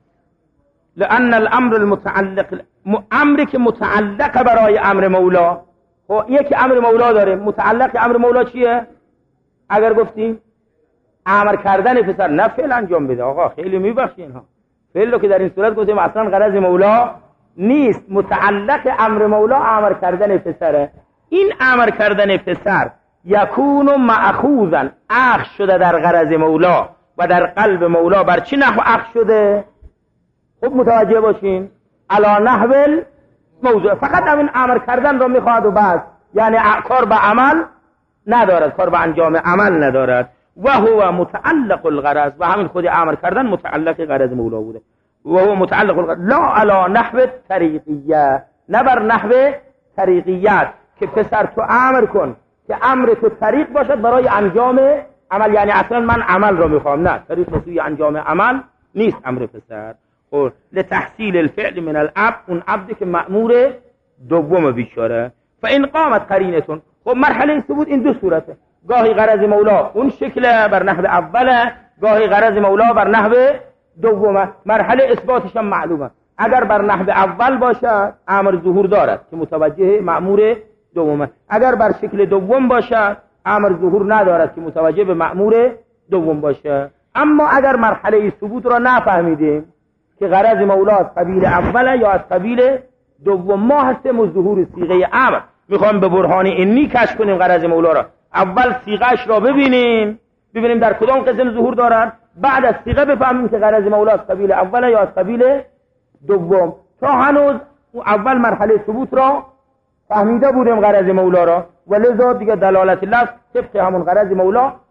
لأن الامر المتعلق، امری که متعلق برای امر مولا، خب یکی امر مولا داره، متعلق امر مولا چیه؟ اگر گفتیم امر کردن پسر، نه فعل انجام بده، آقا خیلی میبخشین ها، فعل رو که در این صورت گفتیم اصلا غرض مولا نیست، متعلق امر مولا امر کردن پسره. این امر کردن پسر یکون مأخوذا، اخذ شده در غرض مولا و در قلب مولا. بر چی نحو اخذ شده؟ خب متوجه باشین، علی نحو الموضوع، فقط همین امر کردن رو میخواد و بس، یعنی کار به عمل ندارد، کار به انجام عمل ندارد. و هو متعلق الغرض، و همین خود امر کردن متعلق غرض مولا بوده. و هو متعلق الغرض لا علی نحو طریقیه، نه بر نحو طریقیت که پسر تو امر کن که امر تو طریق باشد برای انجام عمل، یعنی اصلا من عمل رو میخوام، نه، طریق مسوی انجام عمل نیست امر پسر. و لتحصیل الفعل من الاب، اون عبدی که مأمور دوم بیچاره. فان قامت قرینتون، خب مرحله ثبوت این دو صورته، گاهی غرض مولا اون شکل بر نحو اوله، گاهی غرض مولا بر نحو دومه. مرحله اثباتش هم معلومه، اگر بر نحو اول باشه امر ظهور دارد که متوجه مأمور دومه، اگر بر شکل دوم باشه امر ظهور ندارد که متوجه به مأمور دوم باشه. اما اگر مرحله ثبوت را نفهمیدیم که غرض مولا از قبیل اوله یا از قبیل دوم، ما هستیم و ظهور صیغه امر میخوایم به برهان اینی کشف کنیم غرض مولا را. اول صیغهش را ببینیم، ببینیم در کدام قسم ظهور دارد، بعد از صیغه بفهمیم که غرض مولا از قبیل اوله یا از قبیل دوم. تا هنوز اول مرحله ثبوت را فهمیده بودیم غرض مولا را، و لذا دیگه دلالت لفظ طبق همون غرض مولا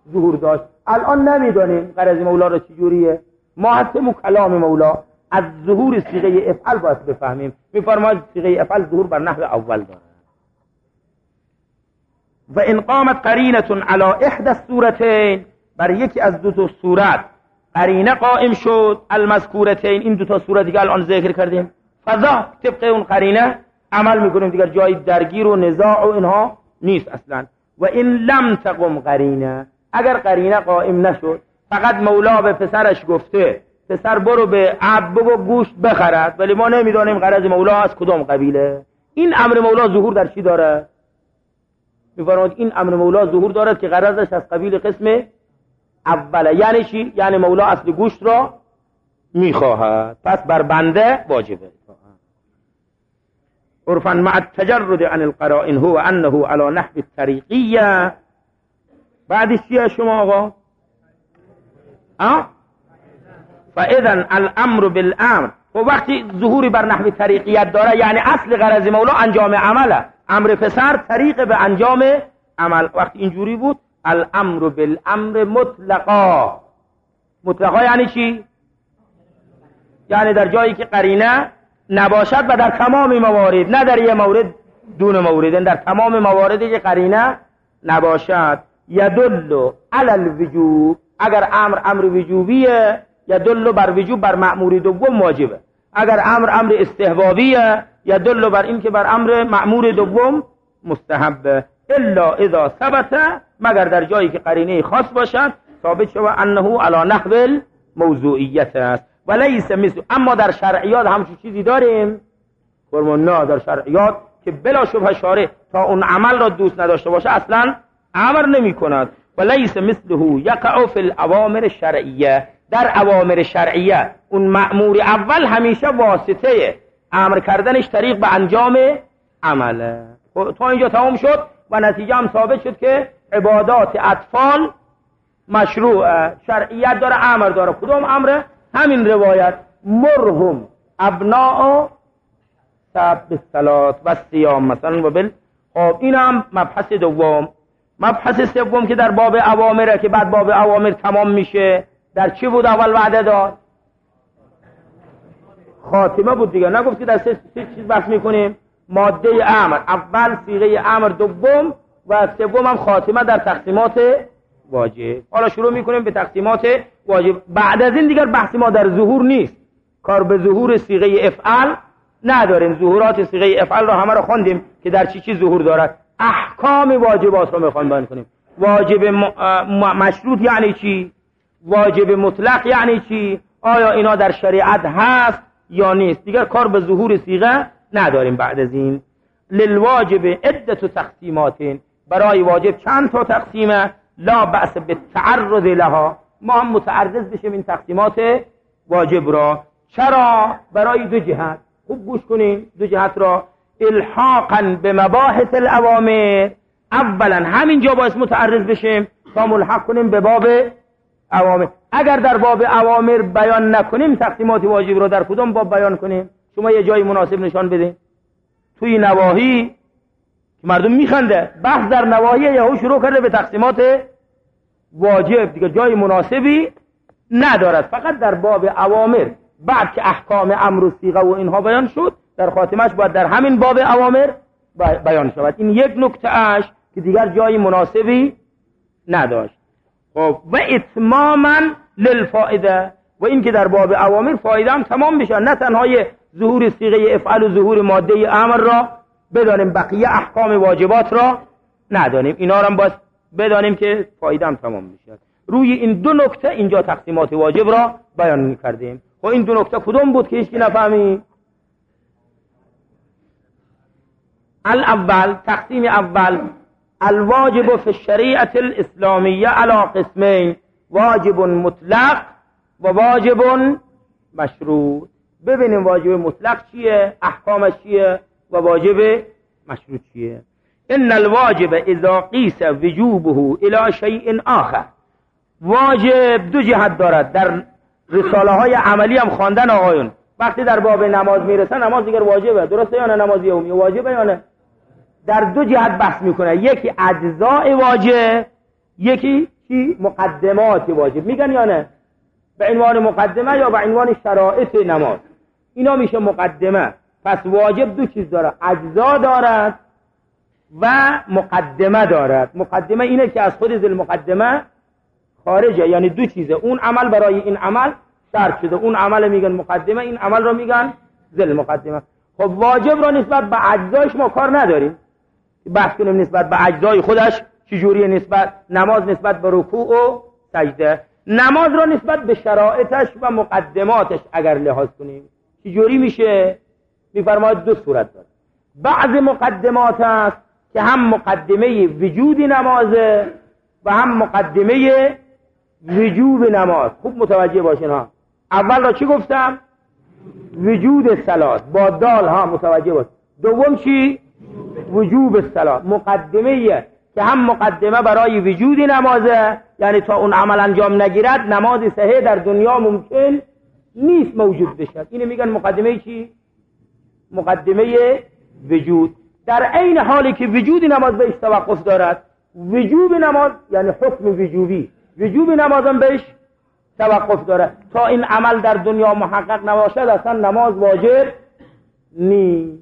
ظهور داشت. الان نمیدانیم غرض مولا را چجوریه. ما حتم کلام مولا از ظهور صیغه افعل باید بفهمیم. میفرماید صیغه افعل ظهور بر نحو اول داره. و ان قامت قرینه علی احدى الصورتین، بر یکی از دو تا صورت قرینه قائم شد، المذکورتین، این دو تا صورت دیگه الان ذکر کردیم، فضا طبق اون قرینه عمل میکنیم دیگر، جای درگیر و نزاع و اینها نیست اصلا. و این لم تقم قرینه، اگر قرینه قائم نشد، فقط مولا به پسرش گفته پسر برو به عبد بگو گوشت بخرد، ولی ما نمیدانیم غرض مولا از کدام قبیله. این امر مولا ظهور در چی داره؟ میفرماید این امر مولا ظهور دارد که غرضش از قبیل قسم اوله. یعنی چی؟ یعنی مولا اصل گوشت را میخواهد، پس بر بنده واجبه. عرفا مع التجرد عن القرائن هو انه على نحو الطریقیه. بعدش چیه شما آقا؟ اه؟ فاذا الامر بالامر، و وقتی ظهوری بر نحو طریقیت داره یعنی اصل غرض مولا انجام عمله، امر پسر طریق به انجام عمل. وقتی اینجوری بود الامر بالامر مطلقا. مطلقا یعنی چی؟ یعنی در جایی که قرینه نباشد و در تمام موارد، نه در یه مورد دون مورد، در تمام مواردی که قرینه نباشد. یدل علی الوجوب، اگر امر امر وجوبیه یدل بر وجوب، بر مأمور دوم واجبه. اگر امر امر استحبابیه یدل بر این که بر امر مأمور دوم مستحبه. الا اذا ثبت، مگر در جایی که قرینه خاص باشد ثابت شود انه علی نحو الموضوعیت است ولیس مثل. اما در شرعیات همچون چیزی داریم؟ فرمان نه، در شرعیات که بلا شبه شارع تا اون عمل را دوست نداشته باشه اصلا امر نمی کند. ولیس مثله یقع فی الاوامر الشرعیه، در اوامر شرعیه اون مأمور اول همیشه واسطه امر کردنش طریق به انجام عمله. تا اینجا تمام شد و نتیجه هم ثابت شد که عبادات اطفال مشروع، شرعیت داره، امر داره. کدوم امره؟ همین روایت مرهم ابناء سب بالصلاه و الصیام مثلا و بال. خب این هم مبحث دوم. مبحث سوم که در باب اوامره که بعد باب اوامر تمام میشه، در چی بود اول وعده داد؟ خاتمه بود دیگه. نگفت که در سه چیز بحث میکنیم؟ ماده امر اول، صیغه امر دوم و سوم هم خاتمه در تقسیمات واجب. حالا شروع میکنیم به تقسیمات واجب. بعد از این دیگر بحث ما در ظهور نیست، کار به ظهور صیغه افعال نداریم. ظهورات صیغه افعال رو همه رو خوندیم که در چی چی ظهور دارد. احکام واجبات رو میخوایم بیان کنیم. واجب مشروط یعنی چی؟ واجب مطلق یعنی چی؟ آیا اینا در شریعت هست یا نیست؟ دیگر کار به ظهور صیغه نداریم. بعد از این للواجب عدة تقسیمات، برای واجب چند تا تقسیمه، لا بأس بالتعرض لها، ما هم متعرض بشیم این تقسیمات واجب را. چرا؟ برای دو جهت. خوب گوش کنیم دو جهت را. الحاقا به مباحث الاوامر، اولا همینجا باید متعرض بشیم تا ملحق کنیم به باب اوامر. اگر در باب اوامر بیان نکنیم تقسیمات واجب را در کدام باب بیان کنیم؟ شما یه جای مناسب نشان بدین. توی نواهی که مردم میخنده، بحث در نواهی یهو شروع کرده به تقسیمات واجب، دیگه جای مناسبی ندارد. فقط در باب اوامر بعد که احکام امر و صیغه و اینها بیان شد، در خاتمش باید در همین باب اوامر بیان شود. این یک نکته اش که دیگر جای مناسبی نداشت. خب و اتماما للفائده، و این که در باب اوامر فایده هم تمام بشه، نه تنها ظهور صیغه افعال و ظهور ماده امر را بدانیم، بقیه احکام واجبات را ندانیم. اینا را هم باید بدانیم که فایده هم تمام میشه. روی این دو نکته اینجا تقسیمات واجب را بیان کردیم. و این دو نکته کدوم بود که هیچ کی نفهمی؟ الاول، تقسیم اول، الواجب فی الشریعه الاسلامیه علی قسمین، واجب مطلق و واجب مشروط. ببینیم واجب مطلق چیه، احکامش چیه، و واجب مشروط چیه. ان الواجب اذا قیس وجوبه الى شیء آخر، واجب دو جهت دارد. در رساله های عملی هم خواندن آقایون، وقتی در باب نماز میرسن نماز دیگر واجبه، درسته یا نه؟ نماز یومی واجبه یا نه؟ در دو جهت بحث میکنه، یکی اجزاء واجب، یکی چی؟ مقدمات واجب میگن یا نه؟ به عنوان مقدمه یا به عنوان شرایط نماز. اینا میشه مقدمه. پس واجب دو چیز داره، اجزا دارد و مقدمه دارد. مقدمه اینه که از خود ذل مقدمه خارجه، یعنی دو چیزه، اون عمل برای این عمل شرط شده، اون عمل میگن مقدمه، این عمل رو میگن ذل مقدمه. خب واجب رو نسبت به اجزایش ما کار نداریم، بحث کنیم نسبت به اجزای خودش چجوریه، نسبت نماز نسبت به رکوع و سجده، نماز رو نسبت به شرایطش و مقدماتش اگر لحاظ کنیم چجوری میشه؟ میفرماید دو صورت داره. بعض مقدمات هست که هم مقدمه وجود نمازه و هم مقدمه وجوب نماز. خوب متوجه باشین ها. اول را چی گفتم؟ وجود صلات با دال ها، متوجه باش. دوم چی؟ وجوب صلات. مقدمه که هم مقدمه برای وجود نمازه، یعنی تا اون عمل انجام نگیرد نماز صحیح در دنیا ممکن نیست موجود بشه. اینو میگن مقدمه چی؟ مقدمه وجود. در عین حالی که وجود نماز بهش توقف دارد، وجوب نماز یعنی حکم وجوبی، وجوب نماز هم بهش توقف دارد. تا این عمل در دنیا محقق نباشد اصلا نماز واجب نیست.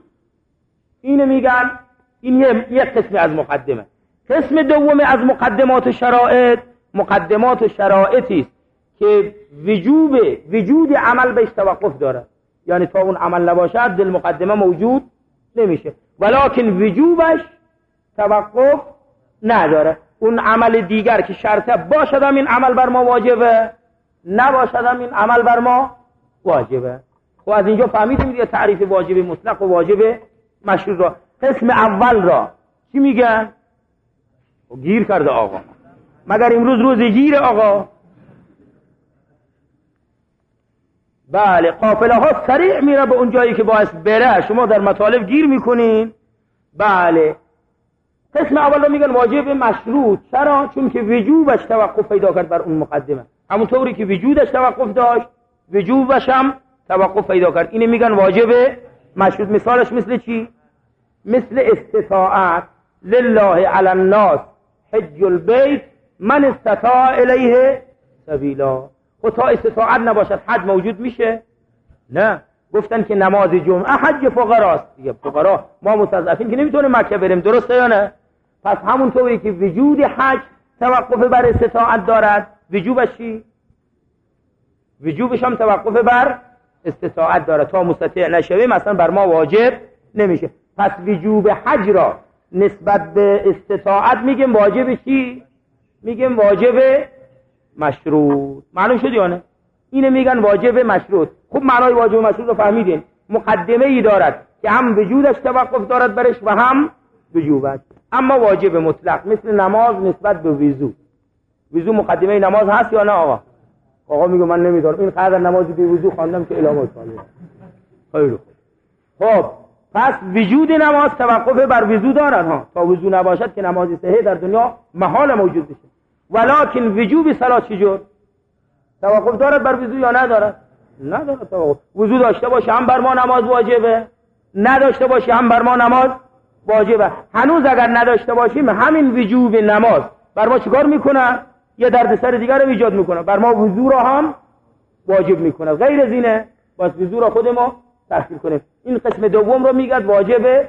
اینو میگن این یک قسم از مقدمه. قسم دوم از مقدمات شرایط، مقدمات و شرایطی است که وجوب وجود عمل بهش توقف دارد، یعنی تا اون عمل نباشد دل مقدمه موجود نمیشه، ولکن وجوبش توقف نداره. اون عمل دیگر که شرطه باشد هم این عمل بر ما واجبه، نباشد هم این عمل بر ما واجبه. خب از اینجا فهمیدیم دیگه تعریف واجب مطلق و واجب مشروط را. قسم اول را چی میگن؟ گیر کرده آقا، مگر امروز روز گیر آقا؟ بله، قافله ها سریع میره به اون جایی که باعث بره، شما در مطالب گیر میکنین. بله، قسم اول رو میگن واجب مشروط. چرا؟ چون که وجوبش توقف پیدا کرد بر اون مقدمه، همونطوری که وجودش توقف داشت وجوبش هم توقف پیدا کرد. اینه میگن واجب مشروط. مثالش مثل چی؟ مثل استطاعت لله علی الناس حج البیت من استطاع الیه سبیلا. خب تا استطاعت نباشد حج موجود میشه؟ نه. گفتن که نماز جمعه حج فقراست دیگه، فقرا ما مستضعفین که نمیتونیم مکه بریم، درسته یا نه؟ پس همونطوری که وجود حج توقف بر استطاعت دارد، وجوبش چی؟ وجوبش هم توقف بر استطاعت دارد. تا مستطیع نشویم مثلا بر ما واجب نمیشه. پس وجوب حج را نسبت به استطاعت میگیم واجب چی؟ میگیم واجب مشروط. معلوم شد یا نه؟ اینه میگن واجب مشروط. خوب معنای واجب مشروط رو فهمیدین. مقدمه ای دارد که هم وجودش توقف دارد برش و هم وجوبش. اما واجب مطلق مثل نماز نسبت به وضو، وضو مقدمه نماز هست یا نه آقا؟ آقا میگه من نمیدارم، این قدر نمازی به وضو خواندم که الهام صالح. خیلی خوب. خب پس وجود نماز توقف بر وضو دارد ها، تا وضو نباشد که نمازی صحیح در دنیا محال موجود بشه. ولکن وجوب صلات چجور؟ توقف دارد بر وضو یا ندارد؟ ندارد توقف. وضو داشته باشه هم بر ما نماز واجبه، نداشته باشه هم بر ما نماز واجبه. هنوز اگر نداشته باشیم همین وجوب نماز بر ما چیکار میکنه؟ یه دردسر دیگر رو ایجاد میکنه، بر ما وضو را هم واجب میکنه. غیر زینه باز وضو را خود ما تحصیل کنیم. این قسم دوم رو میگد واجب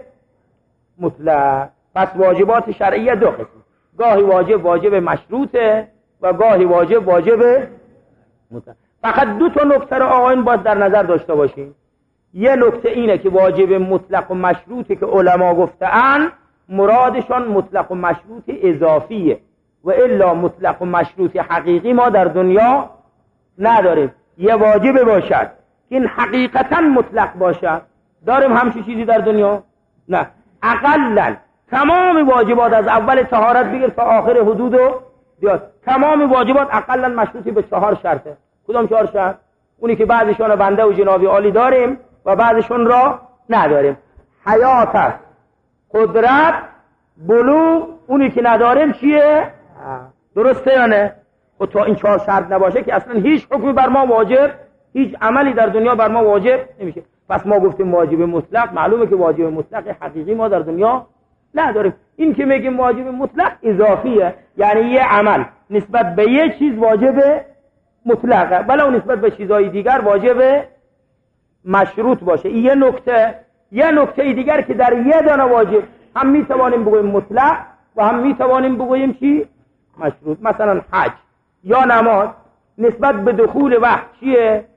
مطلق. پس واجبات شرعیه دو قسم، گاهی واجب واجب مشروطه و گاهی واجب واجب مطلق. فقط دو تا نکته رو آقایون باید در نظر داشته باشیم. یه نکته اینه که واجب مطلق و مشروطی که علما گفتن مرادشان مطلق و مشروط اضافیه، و الا مطلق و مشروط حقیقی ما در دنیا نداریم. یه واجب باشد که این حقیقتا مطلق باشد، داریم همچین چیزی در دنیا؟ نه. اقلن تمام واجبات از اول طهارت بگیر تا آخر حدود و دیاد، تمام واجبات اقلن مشروطی به چهار شرطه. کدام چهار شرط؟ اونی که بعضشون بنده و جنابی عالی داریم و بعضشون را نداریم. حیات است، قدرت، بلوغ. اونی که نداریم چیه؟ درسته یا نه؟ و تا این چهار شرط نباشه که اصلا هیچ حکمی بر ما واجب، هیچ عملی در دنیا بر ما واجب نمیشه. پس ما گفتیم واجب مطلق، معلومه که واجب مطلق حقیقی ما در دنیا نداریم. این که میگیم واجب مطلق اضافیه، یعنی یه عمل نسبت به یه چیز واجب مطلقه، ولو نسبت به چیزهای دیگر واجب مشروط باشه. این یه نکته. یه نکته دیگر که در یه دانه واجب هم میتوانیم بگوییم مطلق و هم میتوانیم بگوییم چی؟ مشروط. مثلا حج یا نماز نسبت به دخول وقت چیه؟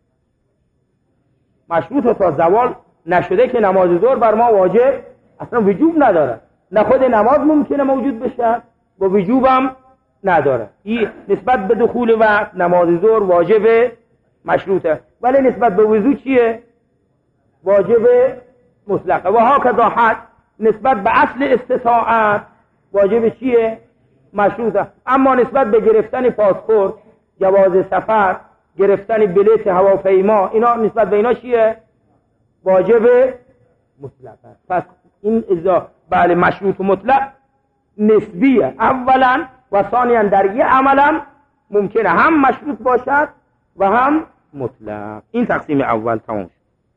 مشروط. تا زوال نشده که نماز ظهر بر ما واجب اصلا وجوب نداره، نه خود نماز ممکنه موجود بشه و وجوبم نداره. این نسبت به دخول وقت نماز ظهر واجب مشروطه، ولی نسبت به وضو چیه؟ واجب مطلقه. و هاکذا حج نسبت به اصل استطاعت واجب چیه؟ مشروطه. اما نسبت به گرفتن پاسپورت، جواز سفر، گرفتن بلیط هواپیما، اینا نسبت به اینا چیه؟ واجب مطلقه. پس این ازا بله مشروط و مطلق نسبیه اولا، و ثانیا در یه عملم ممکنه هم مشروط باشد و هم مطلق. این تقسیم اول تمام.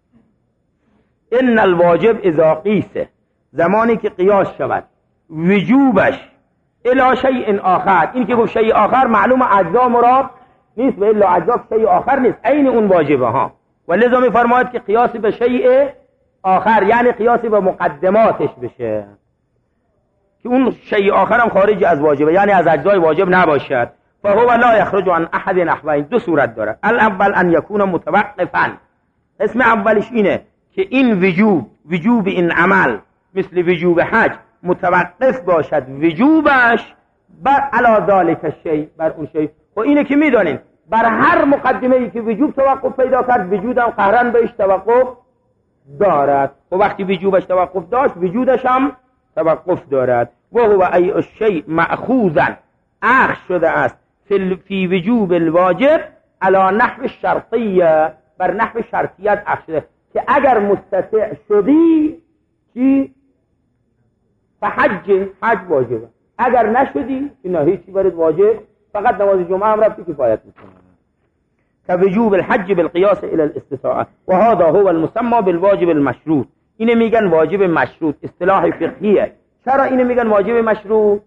ان الواجب اذا قیس، زمانی که قیاس شود وجوبش الی شیء آخر، این که گفت شیء آخر معلوم اجزا مراد نیست و الا اجزا شیء آخر نیست، عین اون واجبه ها. و لذا میفرماید که قیاس به شیء آخر یعنی قیاس به مقدماتش بشه، که اون شیء آخر هم خارج از واجبه یعنی از اجزای واجب نباشد. فهو لا یخرج عن احد نحوین. دو صورت داره. الاول ان یکون متوقفا، اسم اولش اینه که این وجوب وجوب این عمل مثل وجوب حج متوقف باشد وجوبش بر علی ذلک الشیء، بر اون شیء. و اینه که میدانین بر هر مقدمه ای که وجوب توقف پیدا کرد وجودم قهرن بهش توقف دارد، و وقتی وجوبش توقف داشت وجودش هم توقف دارد. و هو ای الشیء مأخوذا، اخذ شده است فی وجوب الواجب علی نحو شرطیه، بر نحو شرطیت اخذ شده که اگر مستطیع شدی چی؟ فحج، حج واجبه. اگر نشدی که نه هیچی برات واجب، فقط نماز جمعه هم رفتی کفایت میکنه. كوجوب الحج بالقياس الى الاستطاعه، وهذا هو المسمى بالواجب المشروط. اینه میگن واجب مشروط، اصطلاح فقهیه. چرا اینه میگن واجب مشروط؟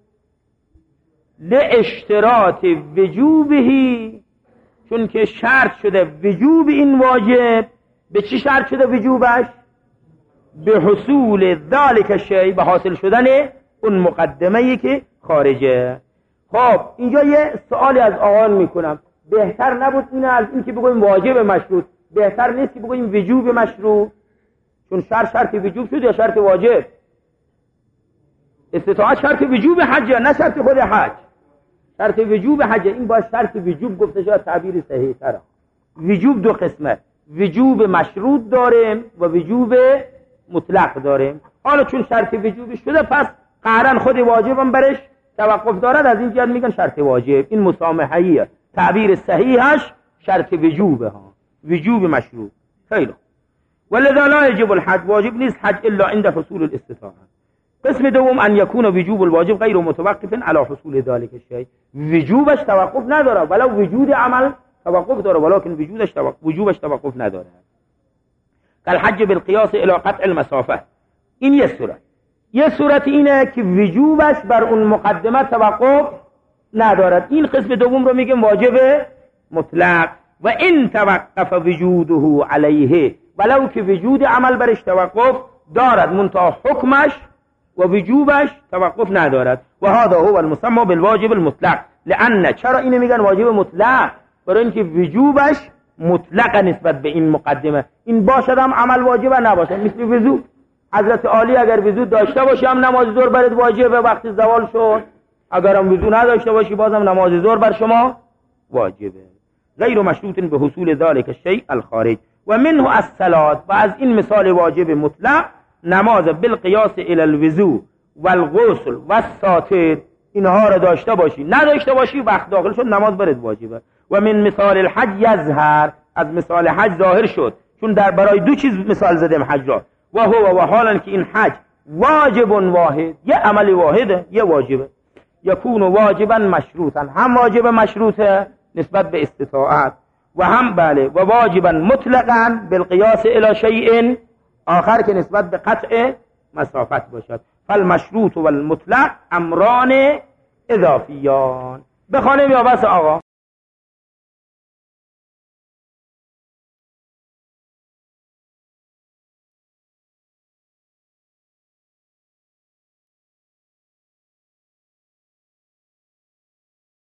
لاشتراط وجوبه، چون که شرط شده وجوب این واجب. به چی شرط شده وجوبش؟ به حصول ذالک الشیء، به حاصل شدن اون مقدمه‌ای که خارجه. خب اینجا یه سوالی از آقایان میکنم، بهتر نبود اینه از این که بگویم واجب مشروط، بهتر نیست که بگویم وجوب مشروط؟ چون شرط شرط وجوب شد یا شرط واجب؟ استطاعت شرط وجوب حج نه شرط خود حج، شرط وجوب حج. این باید شرط وجوب گفته شد، تعبیر صحیح تره. وجوب دو قسمه، وجوب مشروط داریم و وجوب مطلق داریم. حالا چون شرط وجوب شده پس قهرن خود واجبم برش توقف دارد، از این جهت میگن شرط واجب. این مسامحه‌ایه، تعبیر صحیحش شرط وجوبه ها، وجوب مشروط. خیلی ولذا لا يجب الحج، واجب نیست حج الا عند حصول الاستطاعه. قسم دوم ان يكون وجوب الواجب غیر متوقف على حصول ذلك الشيء، وجوبش توقف نداره ولو وجود عمل توقف داره، ولكن وجودش توقف وجوبش توقف نداره. كالحج بالقياس الى قطع المسافه. این یه صورت. یه صورت اینه که وجوبش بر اون مقدمه توقف ندارد. این قسم دوم رو میگیم واجب مطلق. و این توقف وجوده علیه، ولو که وجود عمل برش توقف دارد منتها حکمش و وجوبش توقف ندارد. و هذا هو المسمى بالواجب المطلق. لان چرا اینو میگن واجب مطلق؟ برای اینکه وجوبش مطلق نسبت به این مقدمه. این باشد هم عمل واجب نباشه، مثل وضو. حضرت عالی اگر وضو داشته باشی هم نماز ظهر برات واجبه وقتی زوال شد، اگر هم وضو نداشته باشی بازم نماز ظهر بر شما واجبه. غیر مشروط به حصول ذلك الشیء الخارج. و منه الصلاة، و از این مثال واجب مطلق نماز بالقیاس الى الوضوء والغسل والساتر، اینها رو داشته باشی نداشته باشی وقت داخل شد نماز برات واجبه. و من مثال الحج یظهر، از مثال حج ظاهر شد، چون در برای دو چیز مثال زدیم حج را. و هو و حالا که این حج واجب واحد، یه عمل واحده، یه واجبه. یکون واجبا مشروطا، هم واجب مشروطه نسبت به استطاعت، و هم بله و واجبا مطلقا بالقیاس الى شیء آخر که نسبت به قطع مسافت باشد. فالمشروط و المطلق امران اضافیان، بخوانیم یا بس آقا؟